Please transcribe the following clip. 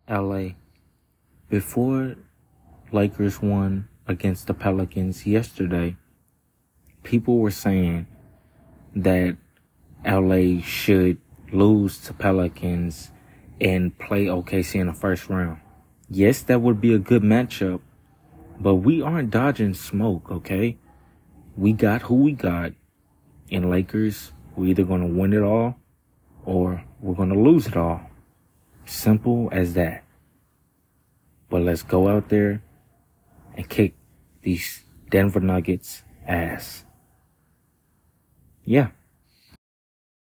LA, before Lakers won against the Pelicans yesterday, people were saying that LA should lose to Pelicans and play OKC in the first round. Yes, that would be a good matchup, but we aren't dodging smoke, okay? We got who we got, and Lakers, we're either going to win it all or we're going to lose it all. Simple as that. But let's go out there and kick these Denver Nuggets ass. Yeah.